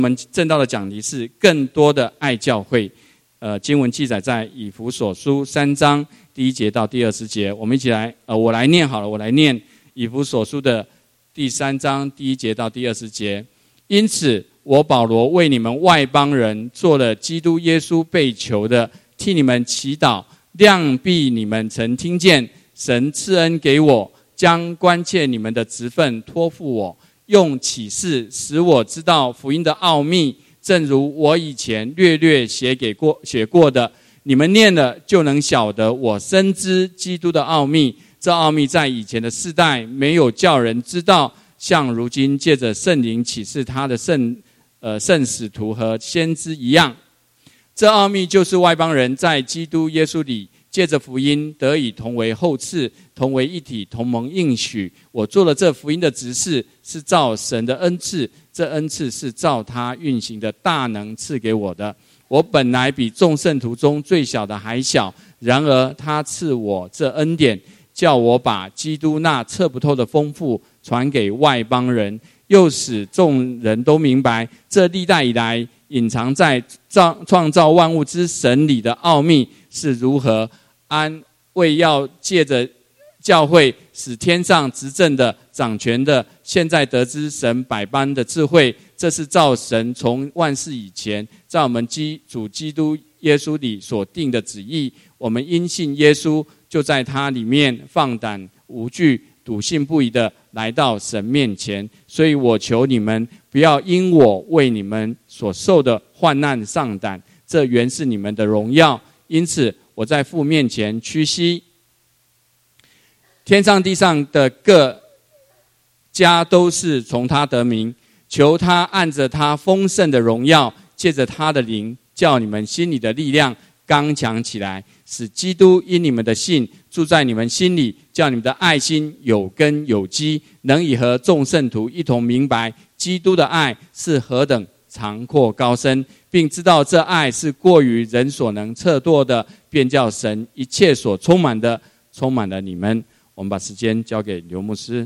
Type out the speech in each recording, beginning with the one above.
我们正道的讲题是更多的爱教会。经文记载在以弗所书3章第1节到第20节。我们一起来，我来念好了，我来念以弗所书的第3章第1节到第20节。因此，我保罗为你们外邦人做了基督耶稣被囚的，替你们祈祷，量必你们曾听见神赐恩给我，将关切你们的职分托付我，用启示使我知道福音的奥秘，正如我以前略略写过的，你们念了就能晓得我深知基督的奥秘。这奥秘在以前的世代没有叫人知道，像如今借着圣灵启示他的圣使徒和先知一样。这奥秘就是外邦人在基督耶稣里借着福音得以同为后嗣，同为一体，同蒙应许。我做了这福音的执事，是照神的恩赐，这恩赐是照他运行的大能赐给我的。我本来比众圣徒中最小的还小，然而他赐我这恩典，叫我把基督那测不透的丰富传给外邦人，又使众人都明白这历代以来隐藏在创造万物之神里的奥秘是如何为要借着教会使天上执政的掌权的现在得知神百般的智慧。这是照神从万事以前在我们主基督耶稣里所定的旨意。我们因信耶稣，就在他里面放胆无惧，笃信不疑的来到神面前。所以我求你们不要因我为你们所受的患难丧胆，这原是你们的荣耀。因此我在父面前屈膝，天上地上的各家都是从他得名，求他按着他丰盛的荣耀，借着他的灵，叫你们心里的力量刚强起来，使基督因你们的信住在你们心里，叫你们的爱心有根有基，能以和众圣徒一同明白基督的爱是何等长阔高深，并知道这爱是过于人所能测度的，便叫神一切所充满的充满了你们。我们把时间交给刘牧师。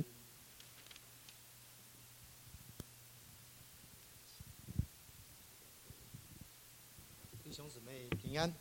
弟兄姊妹平安。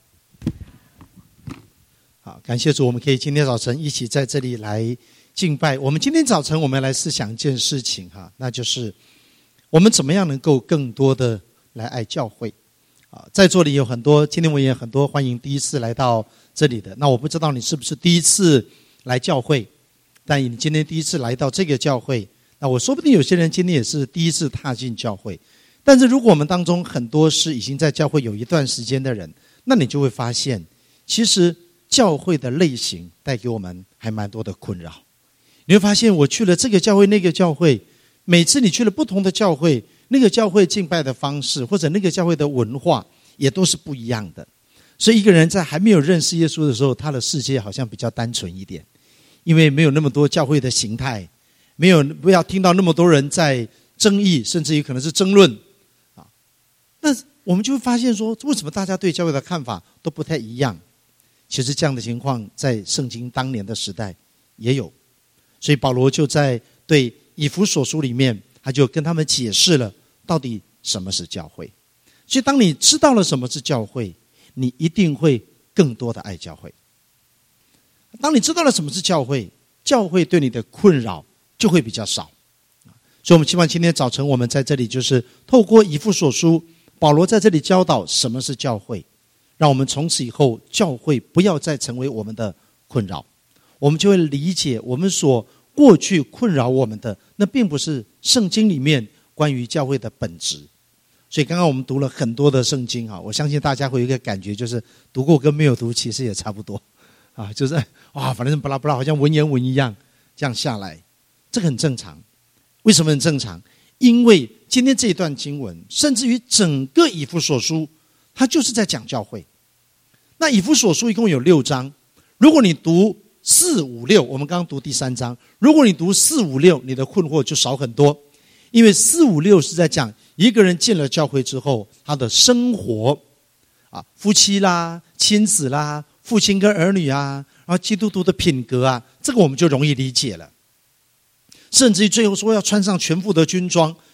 好，感谢主，我们可以今天早晨一起在这里来敬拜。我们今天早晨我们来思想一件事情哈，那就是我们怎么样能够更多的来爱教会。在座里有很多，今天我也有很多欢迎第一次来到这里的。那我不知道你是不是第一次来教会，但你今天第一次来到这个教会，那我说不定有些人今天也是第一次踏进教会。但是如果我们当中很多是已经在教会有一段时间的人，那你就会发现，其实教会的类型带给我们还蛮多的困扰。你会发现我去了这个教会那个教会，每次你去了不同的教会，那个教会敬拜的方式或者那个教会的文化也都是不一样的。所以一个人在还没有认识耶稣的时候，他的世界好像比较单纯一点，因为没有那么多教会的形态，不要听到那么多人在争议，甚至于可能是争论。那我们就会发现说，为什么大家对教会的看法都不太一样？其实这样的情况在圣经当年的时代也有。所以保罗就在对以弗所书里面，他就跟他们解释了到底什么是教会。所以当你知道了什么是教会，你一定会更多的爱教会。当你知道了什么是教会，教会对你的困扰就会比较少。所以我们希望今天早晨我们在这里就是透过以弗所书，保罗在这里教导什么是教会，让我们从此以后教会不要再成为我们的困扰。我们就会理解我们所过去困扰我们的，那并不是圣经里面关于教会的本质。所以刚刚我们读了很多的圣经，我相信大家会有一个感觉，就是读过跟没有读其实也差不多，就是反正巴拉巴拉好像文言文一样这样下来。这个很正常。为什么很正常？因为今天这一段经文，甚至于整个以弗所书，它就是在讲教会。那以弗所书一共有6章，如果你读4、5、6，我们刚刚读第3章，如果你读4、5、6，你的困惑就少很多。因为4、5、6是在讲一个人进了教会之后，他的生活夫妻啦、亲子啦、父亲跟儿女然后基督徒的品格这个我们就容易理解了。甚至于最后说要穿上全副的军装，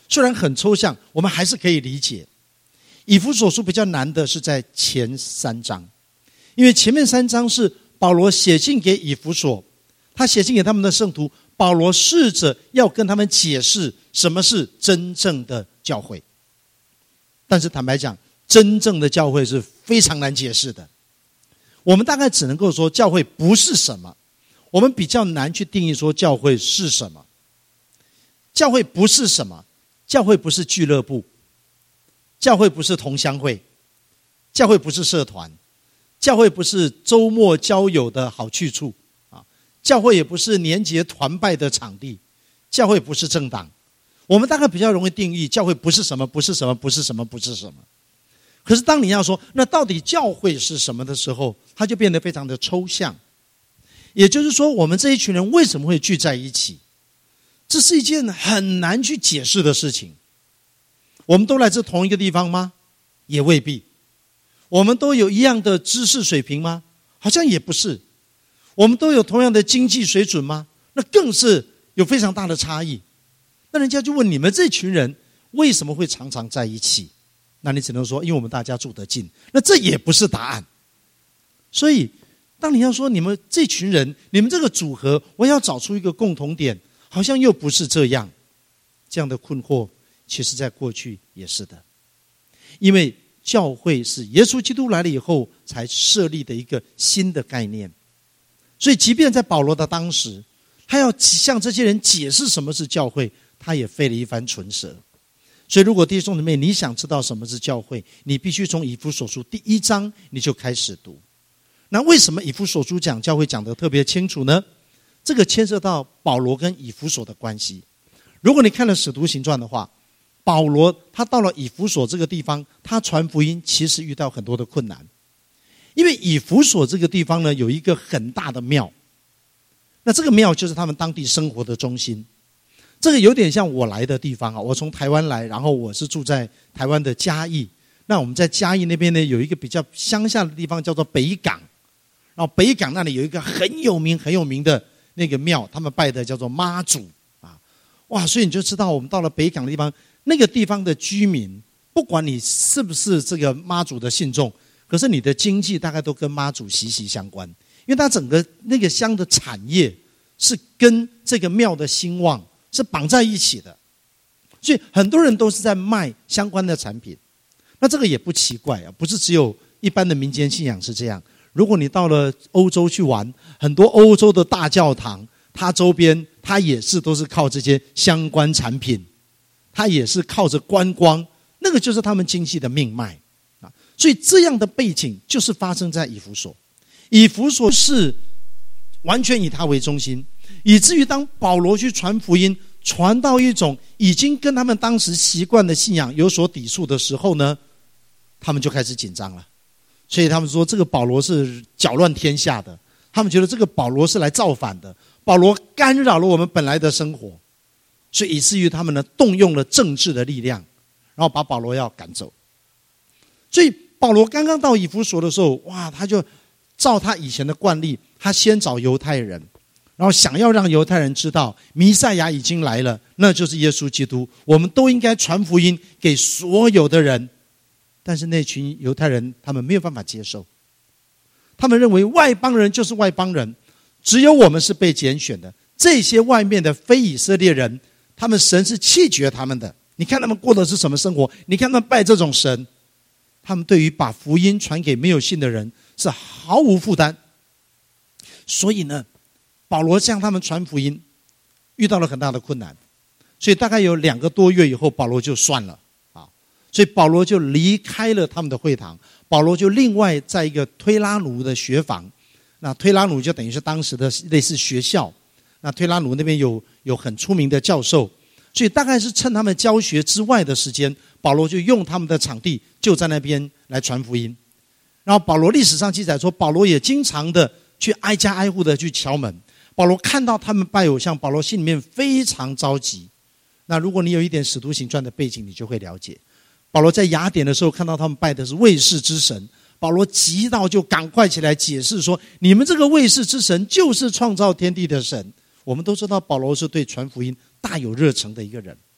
虽然很抽象，我们还是可以理解。以弗所书比较难的是在前3章，因为前面3章是保罗写信给以弗所，他写信给他们的圣徒，保罗试着要跟他们解释什么是真正的教会。但是坦白讲，真正的教会是非常难解释的。我们大概只能够说教会不是什么，我们比较难去定义说教会是什么。教会不是什么，教会不是俱乐部，教会不是同乡会，教会不是社团，教会不是周末交友的好去处啊，教会也不是年节团拜的场地，教会不是政党。我们大概比较容易定义教会不是什么，不是什么，不是什么，不是什么。可是当你要说那到底教会是什么的时候，它就变得非常的抽象。也就是说，我们这一群人为什么会聚在一起，这是一件很难去解释的事情。我们都来自同一个地方吗？也未必。我们都有一样的知识水平吗？好像也不是。我们都有同样的经济水准吗？那更是有非常大的差异。那人家就问你们这群人为什么会常常在一起？那你只能说因为我们大家住得近。那这也不是答案。所以当你要说你们这群人，你们这个组合，我要找出一个共同点，好像又不是这样。这样的困惑其实在过去也是的。因为教会是耶稣基督来了以后才设立的一个新的概念。所以即便在保罗的当时，他要向这些人解释什么是教会，他也费了一番唇舌。所以如果弟兄姊妹你想知道什么是教会，你必须从以弗所书第1章你就开始读。那为什么以弗所书讲教会讲得特别清楚呢？这个牵涉到保罗跟以弗所的关系。如果你看了使徒行传的话，保罗他到了以弗所这个地方，他传福音其实遇到很多的困难。因为以弗所这个地方呢，有一个很大的庙，那这个庙就是他们当地生活的中心。这个有点像我来的地方啊，我从台湾来，然后我是住在台湾的嘉义。那我们在嘉义那边呢，有一个比较乡下的地方叫做北港，然后北港那里有一个很有名的那个庙，他们拜的叫做妈祖啊。哇，所以你就知道我们到了北港的地方，那个地方的居民，不管你是不是这个妈祖的信众，可是你的经济大概都跟妈祖息息相关，因为它整个那个乡的产业是跟这个庙的兴旺是绑在一起的，所以很多人都是在卖相关的产品。那这个也不奇怪啊，不是只有一般的民间信仰是这样。如果你到了欧洲去玩，很多欧洲的大教堂，它周边它也是都是靠这些相关产品，它也是靠着观光，那个就是他们经济的命脉啊。所以这样的背景就是发生在以弗所。以弗所是完全以它为中心，以至于当保罗去传福音，传到一种已经跟他们当时习惯的信仰有所抵触的时候呢，他们就开始紧张了。所以他们说这个保罗是搅乱天下的，他们觉得这个保罗是来造反的，保罗干扰了我们本来的生活，所以以至于他们呢动用了政治的力量，然后把保罗要赶走。所以保罗刚刚到以弗所的时候，哇，他就照他以前的惯例，他先找犹太人，然后想要让犹太人知道弥赛亚已经来了，那就是耶稣基督，我们都应该传福音给所有的人。但是那群犹太人他们没有办法接受，他们认为外邦人就是外邦人，只有我们是被拣选的，这些外面的非以色列人，他们神是弃绝他们的。你看他们过的是什么生活，你看他们拜这种神，他们对于把福音传给没有信的人是毫无负担。所以呢，保罗向他们传福音遇到了很大的困难，所以大概有2个多月以后，保罗就算了啊，所以保罗就离开了他们的会堂，保罗就另外在一个推拉努的学坊，那推拉努就等于是当时的类似学校，那推拉努那边有很出名的教授，所以大概是趁他们教学之外的时间，保罗就用他们的场地就在那边来传福音。然后保罗历史上记载说，保罗也经常的去挨家挨户的去敲门，保罗看到他们拜偶像，保罗心里面非常着急。那如果你有一点使徒行传的背景，你就会了解，保罗在雅典的时候看到他们拜的是卫士之神，保罗急到就赶快起来解释说，你们这个卫士之神就是创造天地的神。我们都知道保罗是对传福音大有热诚的一个人，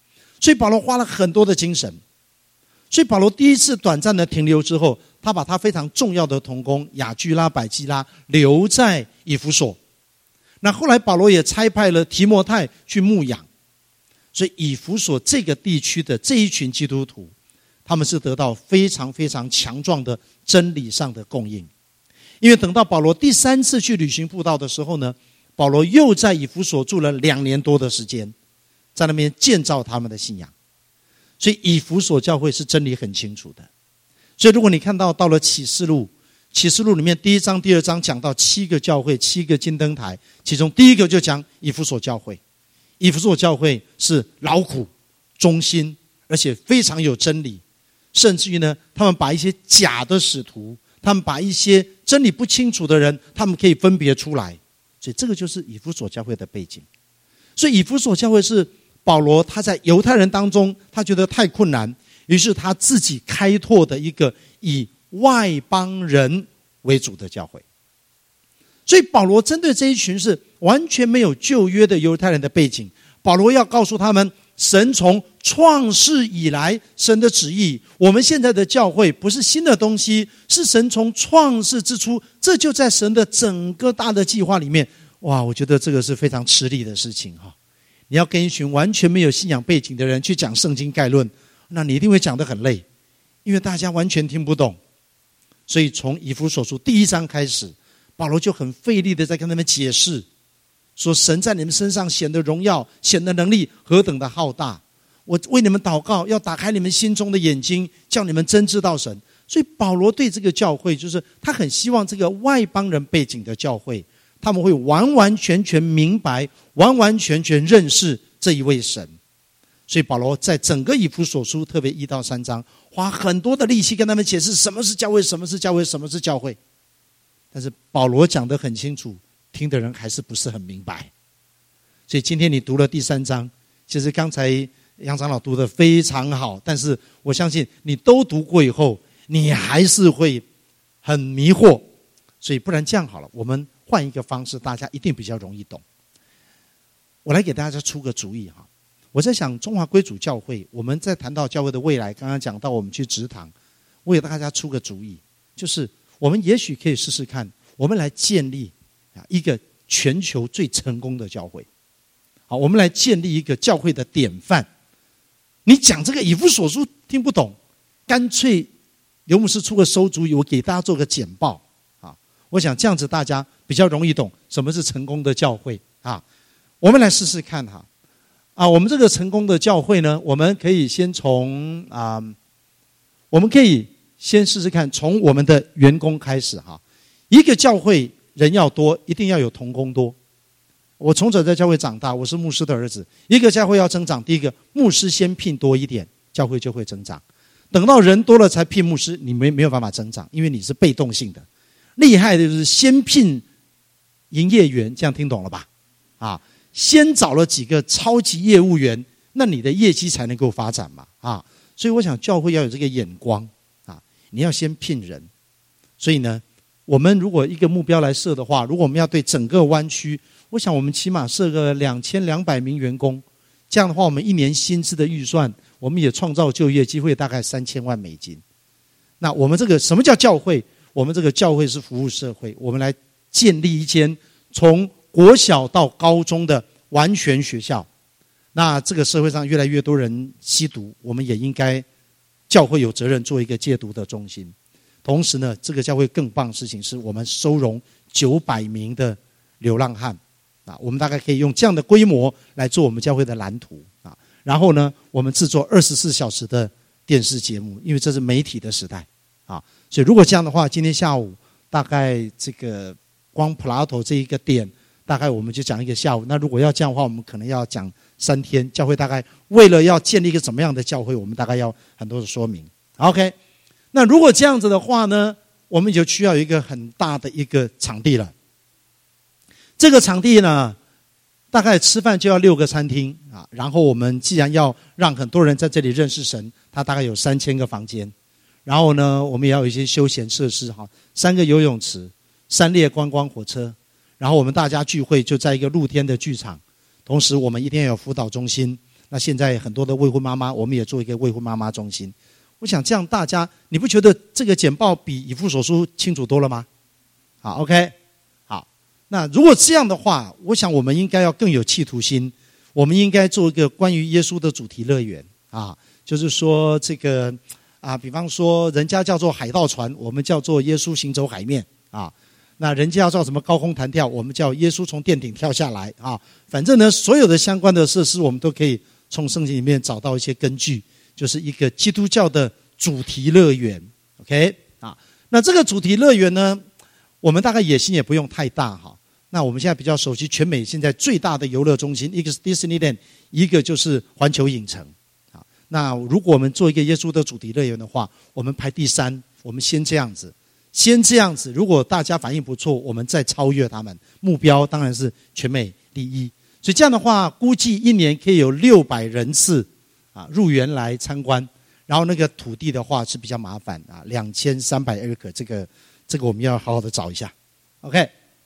所以保罗花了很多的精神。所以保罗第一次短暂的停留之后，他把他非常重要的同工雅居拉、百基拉留在以弗所。那后来保罗也差派了提摩太去牧养。所以以弗所这个地区的这一群基督徒，他们是得到非常非常强壮的真理上的供应。因为等到保罗第3次去旅行布道的时候呢，保罗又在以弗所住了2年多的时间，在那边建造他们的信仰。所以以弗所教会是真理很清楚的。所以如果你看到了启示录里面第1章第2章讲到7个教会7个金灯台，其中第一个就讲以弗所教会。以弗所教会是劳苦忠心，而且非常有真理，甚至于呢，他们把一些假的使徒，他们把一些真理不清楚的人，他们可以分别出来。所以这个就是以弗所教会的背景。所以以弗所教会是保罗他在犹太人当中，他觉得太困难，于是他自己开拓的一个以外邦人为主的教会。所以保罗针对这一群是完全没有旧约的犹太人的背景，保罗要告诉他们，神从创世以来神的旨意，我们现在的教会不是新的东西，是神从创世之初，这就在神的整个大的计划里面。哇，我觉得这个是非常吃力的事情哈！你要跟一群完全没有信仰背景的人去讲圣经概论，那你一定会讲得很累，因为大家完全听不懂。所以从以弗所书第1章开始，保罗就很费力的在跟他们解释，说神在你们身上显的荣耀，显的能力何等的浩大，我为你们祷告，要打开你们心中的眼睛，叫你们真知道神。所以保罗对这个教会，就是他很希望这个外邦人背景的教会，他们会完完全全明白，完完全全认识这一位神。所以保罗在整个以弗所书，特别1到3章，花很多的力气跟他们解释什么是教会，什么是教会，什么是教会。但是保罗讲得很清楚，听的人还是不是很明白。所以今天你读了第3章，其实刚才杨长老读得非常好，但是我相信你都读过以后，你还是会很迷惑。所以不然这样好了，我们换一个方式，大家一定比较容易懂。我来给大家出个主意哈。我在想中华归主教会，我们在谈到教会的未来，刚刚讲到我们去植堂，我给大家出个主意，就是我们也许可以试试看，我们来建立一个全球最成功的教会。好，我们来建立一个教会的典范。你讲这个以弗所书听不懂，干脆刘牧师出个馊主意，我给大家做个简报啊。我想这样子大家比较容易懂什么是成功的教会啊。我们来试试看哈。我们这个成功的教会呢，我们可以先从我们可以先试试看，从我们的员工开始哈。一个教会人要多，一定要有同工多。我从小在教会长大，我是牧师的儿子。一个教会要增长，第一个牧师先聘多一点，教会就会增长。等到人多了才聘牧师，你没有办法增长，因为你是被动性的。厉害的就是先聘营业员，这样听懂了吧？先找了几个超级业务员，那你的业绩才能够发展嘛。所以我想教会要有这个眼光你要先聘人。所以呢，我们如果一个目标来设的话，如果我们要对整个湾区，我想我们起码设个2200名员工，这样的话我们1年薪资的预算，我们也创造就业机会大概3000万美金。那我们这个什么叫教会？我们这个教会是服务社会，我们来建立一间从国小到高中的完全学校。那这个社会上越来越多人吸毒，我们也应该教会有责任做一个戒毒的中心。同时呢，这个教会更棒的事情是我们收容900名的流浪汉我们大概可以用这样的规模来做我们教会的蓝图然后呢，我们制作24小时的电视节目，因为这是媒体的时代所以如果这样的话，今天下午大概这个光普拉头这一个点，大概我们就讲一个下午。那如果要这样的话，我们可能要讲3天。教会大概为了要建立一个怎么样的教会，我们大概要很多的说明。OK， 那如果这样子的话呢，我们就需要有一个很大的一个场地了。这个场地呢，大概吃饭就要6个餐厅然后我们既然要让很多人在这里认识神，它大概有3000个房间。然后呢，我们也要有一些休闲设施3个游泳池，3列观光火车。然后我们大家聚会就在一个露天的剧场，同时我们一定要有辅导中心。 那现在很多的未婚妈妈，我们也做一个未婚妈妈中心。我想这样大家，你不觉得这个简报比以弗所书清楚多了吗？好 ，OK， 好。那如果这样的话，我想我们应该要更有企图心，我们应该做一个关于耶稣的主题乐园啊，就是说这个啊，比方说人家叫做海盗船，我们叫做耶稣行走海面啊。那人家要叫什么高空弹跳，我们叫耶稣从殿顶跳下来啊。反正呢，所有的相关的设施，我们都可以从圣经里面找到一些根据，就是一个基督教的主题乐园 ，OK 啊？那这个主题乐园呢，我们大概野心也不用太大哈。那我们现在比较熟悉全美现在最大的游乐中心，一个是 Disneyland， 一个就是环球影城啊。那如果我们做一个耶稣的主题乐园的话，我们排第3，我们先这样子。如果大家反应不错，我们再超越他们。目标当然是全美第一。所以这样的话，估计一年可以有600人次啊入园来参观。然后那个土地的话是比较麻烦啊，2300 acre， 这个我们要好好的找一下。OK，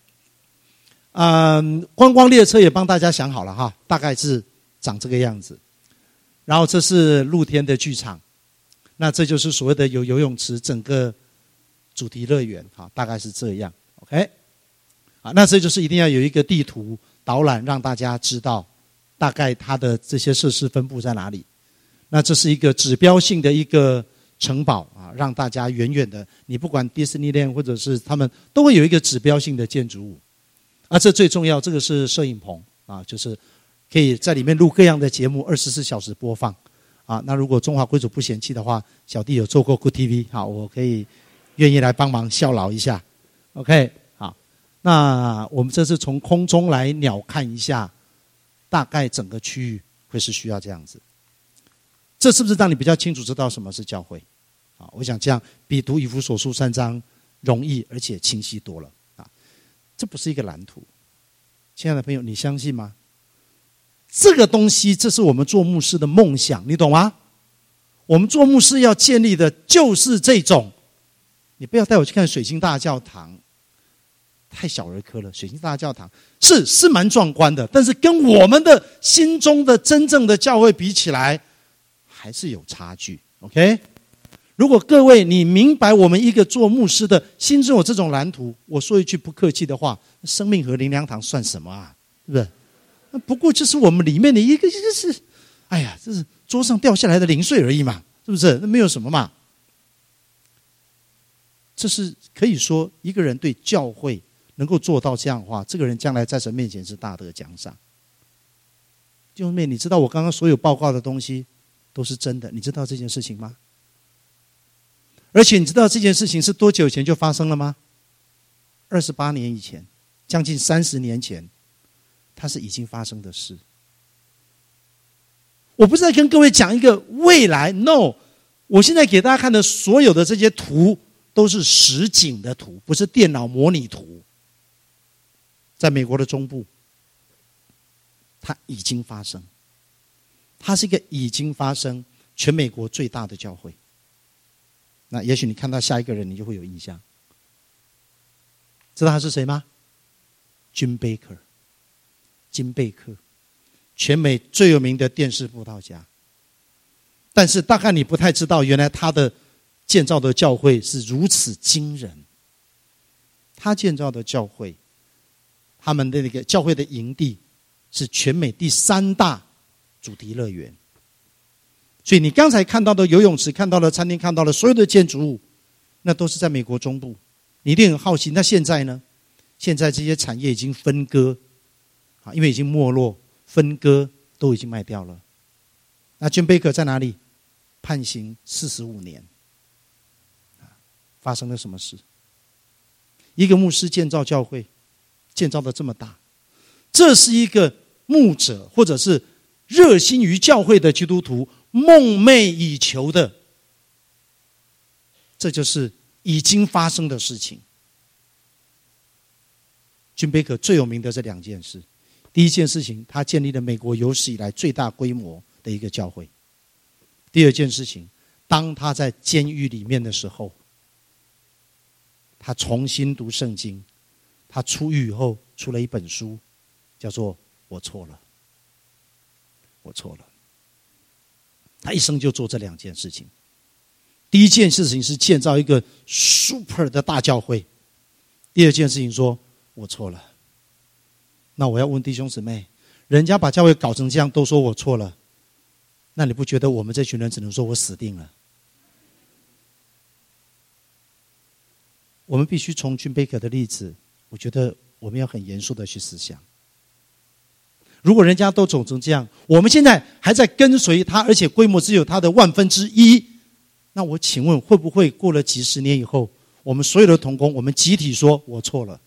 观光列车也帮大家想好了哈，大概是长这个样子。然后这是露天的剧场，那这就是所谓的有游泳池，整个主题乐园，好，大概是这样 ，OK， 好，那这就是一定要有一个地图导览，让大家知道大概它的这些设施分布在哪里。那这是一个指标性的一个城堡啊，让大家远远的，你不管 Disneyland 或者是他们都会有一个指标性的建筑物。啊，这最重要，这个是摄影棚啊，就是可以在里面录各样的节目，24小时播放啊。那如果中华贵族不嫌弃的话，小弟有做过 Good TV， 好，我可以愿意来帮忙效劳一下 ，OK， 好。那我们这次从空中来鸟看一下，大概整个区域会是需要这样子。这是不是让你比较清楚知道什么是教会？啊，我想这样比读以弗所书3章容易而且清晰多了啊。这不是一个蓝图，亲爱的朋友，你相信吗？这个东西，这是我们做牧师的梦想，你懂吗？我们做牧师要建立的就是这种。你不要带我去看水晶大教堂，太小儿科了。水晶大教堂是蛮壮观的，但是跟我们的心中的真正的教会比起来，还是有差距。OK， 如果各位你明白我们一个做牧师的心中有这种蓝图，我说一句不客气的话，生命和灵粮堂算什么啊？是不是？不过就是我们里面的一个，就是，哎呀，这是桌上掉下来的零碎而已嘛，是不是？那没有什么嘛。这是可以说一个人对教会能够做到这样的话，这个人将来在神面前是大得奖赏。弟兄妹，你知道我刚刚所有报告的东西都是真的，你知道这件事情吗？而且你知道这件事情是多久以前就发生了吗？28年以前，将近30年前，它是已经发生的事。我不是在跟各位讲一个未来 ，no， 我现在给大家看的所有的这些图都是实景的图，不是电脑模拟图。在美国的中部，它已经发生，它是一个已经发生全美国最大的教会。那也许你看到下一个人，你就会有印象。知道他是谁吗？金贝克，全美最有名的电视布道家。但是大概你不太知道，原来他的建造的教会是如此惊人。他建造的教会，他们的那个教会的营地是全美第3大主题乐园。所以你刚才看到的游泳池，看到了餐厅，看到了所有的建筑物，那都是在美国中部。你一定很好奇，那现在呢？现在这些产业已经分割，因为已经没落，分割都已经卖掉了。那金贝克在哪里？判刑45年。发生了什么事？一个牧师建造教会，建造的这么大，这是一个牧者或者是热心于教会的基督徒梦寐以求的，这就是已经发生的事情。金贝克最有名的这2件事，第一件事情，他建立了美国有史以来最大规模的一个教会。第二件事情，当他在监狱里面的时候，他重新读圣经，他出狱以后出了一本书，叫做《我错了，我错了》。 他一生就做这2件事情。第一件事情是建造一个 super 的大教会，第二件事情说我错了。那我要问弟兄姊妹，人家把教会搞成这样都说我错了，那你不觉得我们这群人只能说我死定了？我们必须从君贝克的例子，我觉得我们要很严肃的去思想。如果人家都走成这样，我们现在还在跟随他，而且规模只有他的1/1000，那我请问会不会过了几十年以后，我们所有的同工，我们集体说我错了？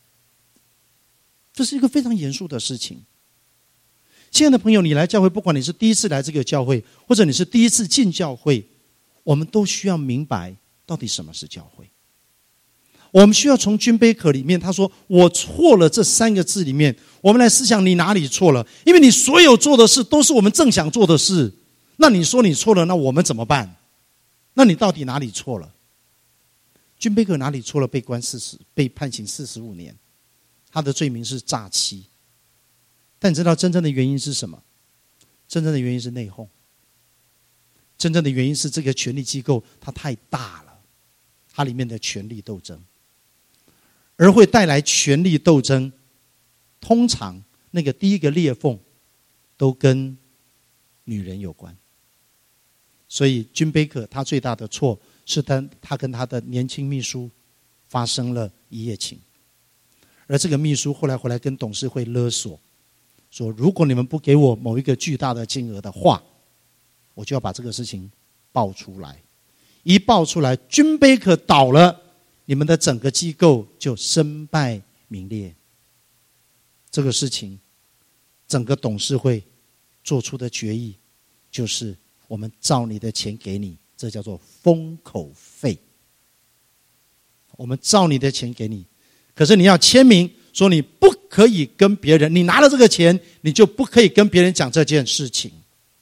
这是一个非常严肃的事情。亲爱的朋友，你来教会，不管你是第一次来这个教会，或者你是第一次进教会，我们都需要明白到底什么是教会。我们需要从君贝壳里面他说我错了这3个字里面，我们来思想你哪里错了。因为你所有做的事都是我们正想做的事，那你说你错了，那我们怎么办？那你到底哪里错了？君贝壳哪里错了？被判刑45年，他的罪名是诈欺。但你知道真正的原因是什么？真正的原因是内讧。真正的原因是这个权力机构它太大了，它里面的权力斗争。而会带来权力斗争，通常那个第一个裂缝都跟女人有关。所以君贝克他最大的错是他跟他的年轻秘书发生了一夜情，而这个秘书后来回来跟董事会勒索，说如果你们不给我某一个巨大的金额的话，我就要把这个事情爆出来。一爆出来，君贝克倒了，你们的整个机构就身败名裂。这个事情整个董事会做出的决议就是我们照你的钱给你，这叫做封口费。我们照你的钱给你，可是你要签名说你不可以跟别人，你拿了这个钱你就不可以跟别人讲这件事情。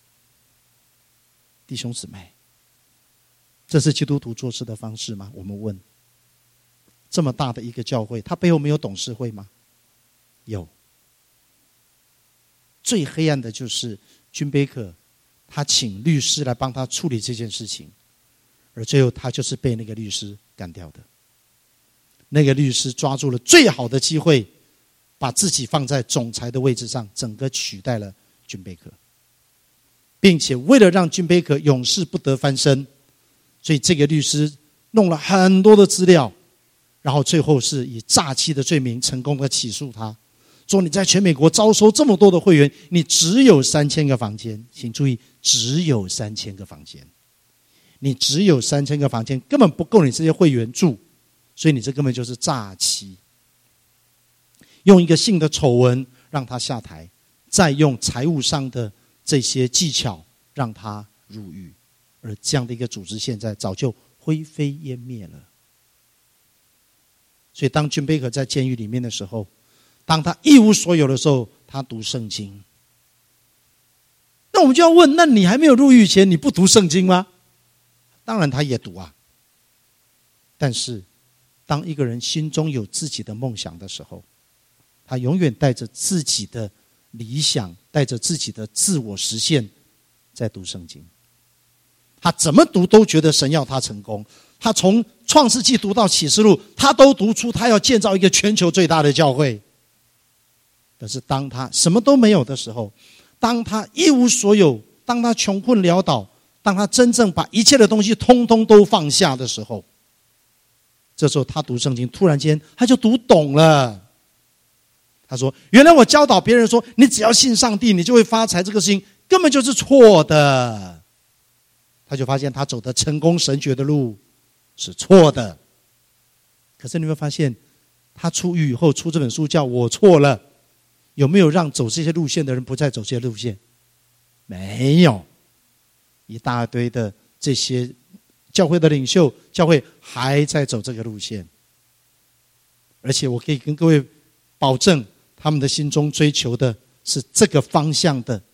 弟兄姊妹，这是基督徒做事的方式吗？我们问。这么大的一个教会，它背后没有董事会吗？有。最黑暗的就是君贝克他请律师来帮他处理这件事情，而最后他就是被那个律师干掉的。那个律师抓住了最好的机会，把自己放在总裁的位置上，整个取代了君贝克，并且为了让君贝克永世不得翻身，所以这个律师弄了很多的资料，然后最后是以诈欺的罪名成功的起诉他，说你在全美国招收这么多的会员，你只有3000个房间。请注意，只有3000个房间，你只有3000个房间，根本不够你这些会员住，所以你这根本就是诈欺。用一个性的丑闻让他下台，再用财务上的这些技巧让他入狱，而这样的一个组织现在早就灰飞烟灭了。所以当君贝克在监狱里面的时候，当他一无所有的时候，他读圣经。那我们就要问，那你还没有入狱前你不读圣经吗？当然他也读啊。但是当一个人心中有自己的梦想的时候，他永远带着自己的理想，带着自己的自我实现在读圣经。他怎么读都觉得神要他成功。他从创世纪读到启示录，他都读出他要建造一个全球最大的教会。可是当他什么都没有的时候，当他一无所有，当他穷困潦倒，当他真正把一切的东西通通都放下的时候，这时候他读圣经，突然间他就读懂了。他说原来我教导别人说你只要信上帝你就会发财，这个事情根本就是错的。他就发现他走的成功神学的路是错的。可是你会发现他出狱以后出这本书叫我错了，有没有让走这些路线的人不再走这些路线？没有。一大堆的这些教会的领袖，教会还在走这个路线。而且我可以跟各位保证，他们的心中追求的是这个方向的